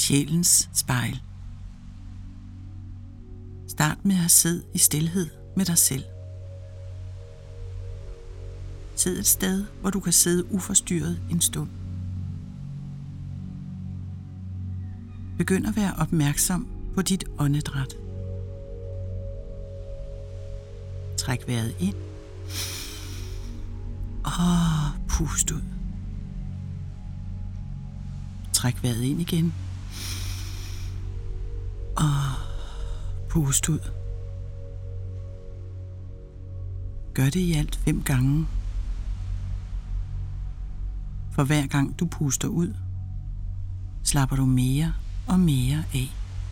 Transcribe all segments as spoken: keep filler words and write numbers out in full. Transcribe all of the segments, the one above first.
Sjælens spejl. Start med at sidde i stilhed med dig selv. Sid et sted, hvor du kan sidde uforstyrret en stund. Begynd at være opmærksom på dit åndedræt. Træk vejret ind og pust ud. Træk vejret ind igen og pust ud. Gør det i alt fem gange. For hver gang du puster ud, slapper du mere og mere af.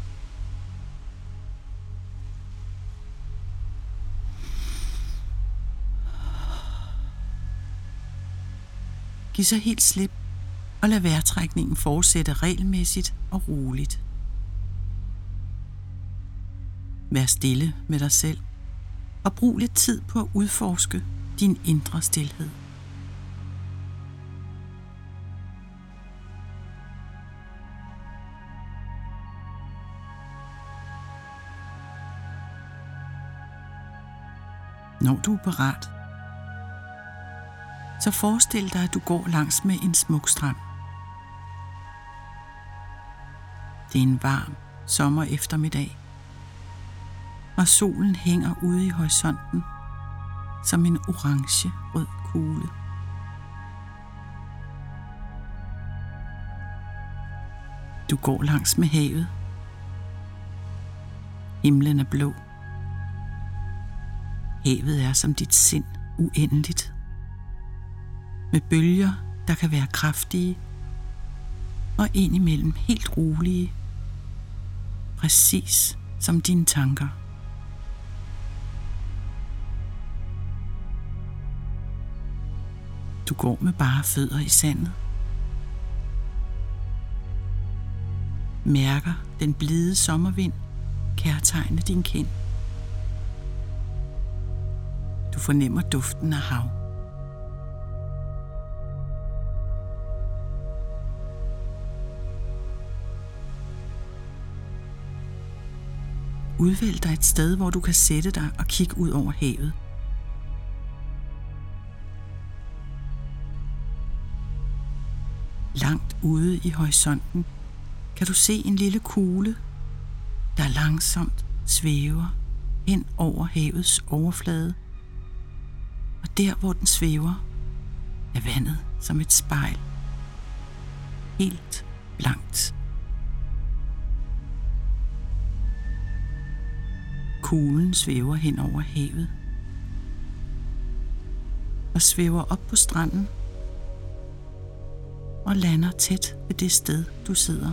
Giv så helt slip og lad vejrtrækningen fortsætte regelmæssigt og roligt. Vær stille med dig selv og brug lidt tid på at udforske din indre stilhed. Når du er parat, så forestil dig, at du går langs med en smuk strand. Det er en varm sommer eftermiddag, og solen hænger ude i horisonten som en orange-rød kugle. Du går langs med havet. Himlen er blå. Havet er som dit sind uendeligt, med bølger, der kan være kraftige og indimellem helt rolige, præcis som dine tanker. Du går med bare fødder i sandet. Mærker den blide sommervind kærtegne din kind. Du fornemmer duften af hav. Udvælg dig et sted, hvor du kan sætte dig og kigge ud over havet. Langt ude i horisonten kan du se en lille kugle, der langsomt svæver hen over havets overflade. Og der, hvor den svæver, er vandet som et spejl. Helt blankt. Kuglen svæver hen over havet og svæver op på stranden og lander tæt ved det sted, du sidder.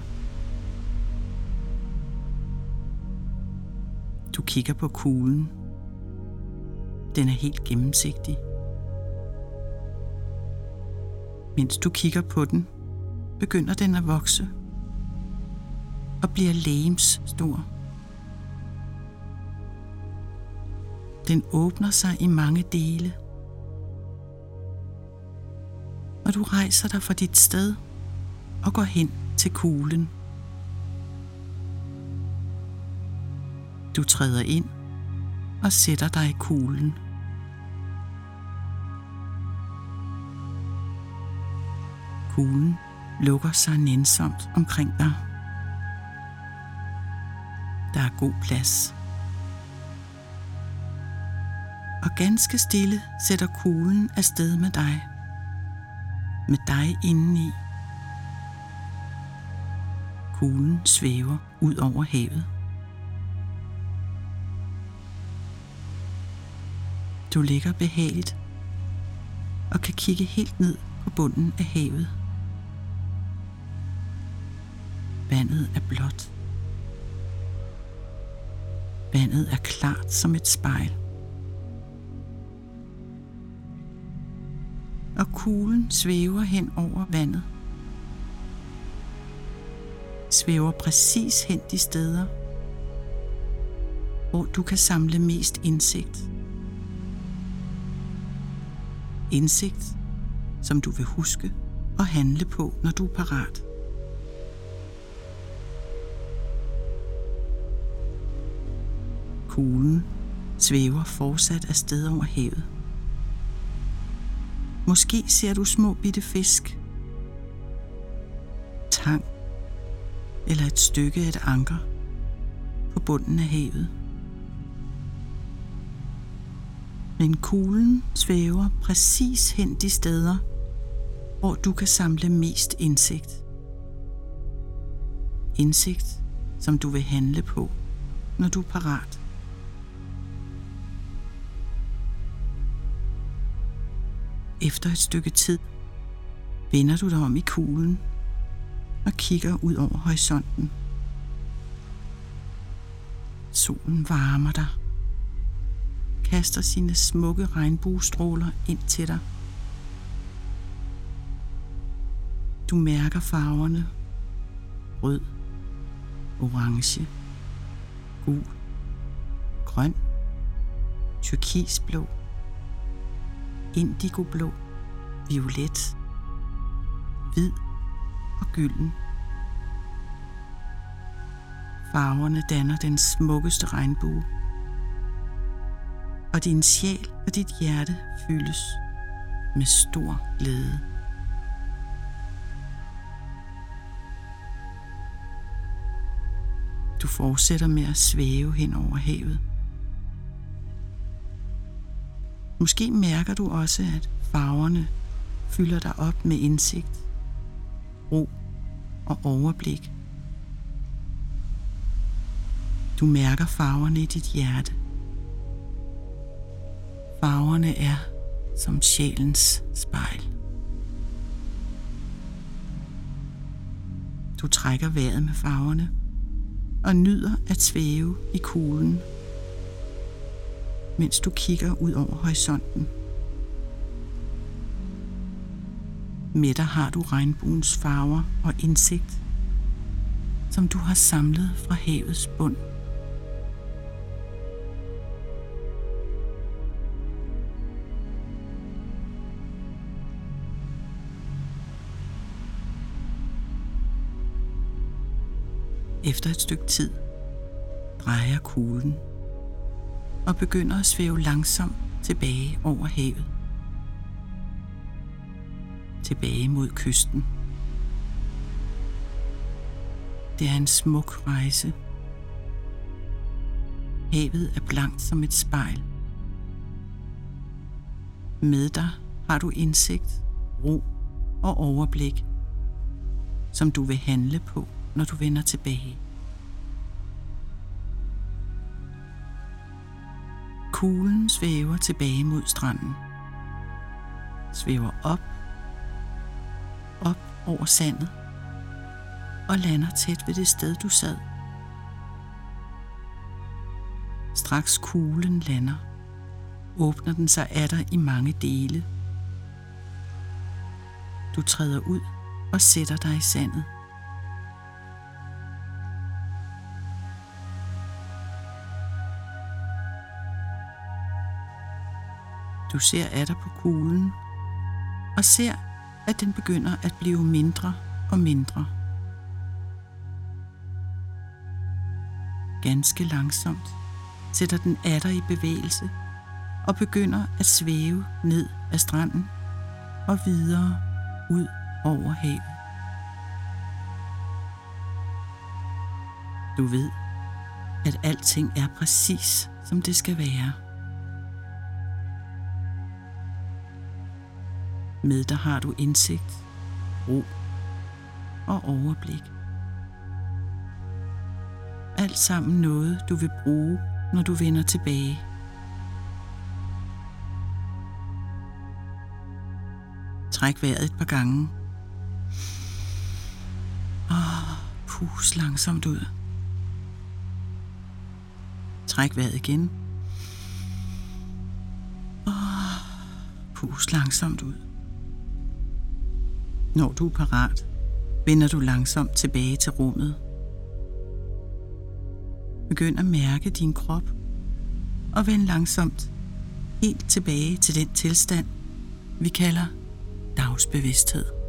Du kigger på kuglen. Den er helt gennemsigtig. Mens du kigger på den, begynder den at vokse og bliver legemsstor. Den åbner sig i mange dele, og du rejser dig fra dit sted og går hen til kuglen. Du træder ind og sætter dig i kuglen. Kuglen lukker sig nænsomt omkring dig. Der er god plads. Og ganske stille sætter kuglen afsted med dig. Med dig indeni. Kuglen svæver ud over havet. Du ligger behageligt og kan kigge helt ned på bunden af havet. Vandet er blåt. Vandet er klart som et spejl. Og kuglen svæver hen over vandet. Svæver præcis hen de steder, hvor du kan samle mest indsigt. Indsigt, som du vil huske og handle på, når du er parat. Kuglen svæver fortsat afsted over havet. Måske ser du små bitte fisk, tang eller et stykke af et anker på bunden af havet. Men kuglen svæver præcis hen de steder, hvor du kan samle mest indsigt. Indsigt, som du vil handle på, når du er parat. Efter et stykke tid vender du dig om i kuglen og kigger ud over horisonten. Solen varmer dig, kaster sine smukke regnbuestråler ind til dig. Du mærker farverne: rød, orange, gul, grøn, turkisblå, indigoblå, violet, hvid og gylden. Farverne danner den smukkeste regnbue, og din sjæl og dit hjerte fyldes med stor glæde. Du fortsætter med at svæve hen over havet. Måske mærker du også, at farverne fylder dig op med indsigt, ro og overblik. Du mærker farverne i dit hjerte. Farverne er som sjælens spejl. Du trækker vejret med farverne og nyder at svæve i kuglen, mens du kigger ud over horisonten. Med dig har du regnbuens farver og indsigt, som du har samlet fra havets bund. Efter et stykke tid drejer kuglen og begynder at svæve langsomt tilbage over havet. Tilbage mod kysten. Det er en smuk rejse. Havet er blankt som et spejl. Med dig har du indsigt, ro og overblik, som du vil handle på, når du vender tilbage. Kuglen svæver tilbage mod stranden. Svæver op, op over sandet og lander tæt ved det sted, du sad. Straks kuglen lander, åbner den sig af dig i mange dele. Du træder ud og sætter dig i sandet. Du ser af dig på kuglen og ser, at den begynder at blive mindre og mindre. Ganske langsomt sætter den af dig i bevægelse og begynder at svæve ned ad stranden og videre ud over havet. Du ved, at alting er præcis, som det skal være. Med dig har du indsigt, ro og overblik. Alt sammen noget, du vil bruge, når du vender tilbage. Træk vejret et par gange. Og pust langsomt ud. Træk vejret igen. Og pust langsomt ud. Når du er parat, vender du langsomt tilbage til rummet. Begynd at mærke din krop og vend langsomt helt tilbage til den tilstand, vi kalder dagsbevidsthed.